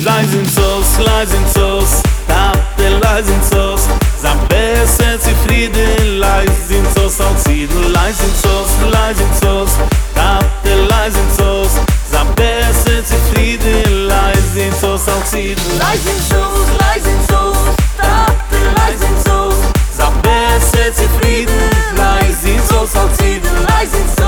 leisen sos, tape leisen sos, Zabesse zufrieden, leisen sos, auziehen, leisen sos, tape leisen sos, Zabesse zufrieden, leisen sos, auziehen, Leisen sos, tape leisen sos, Zabesse zufrieden, leisen sos, auziehen, leisen sos.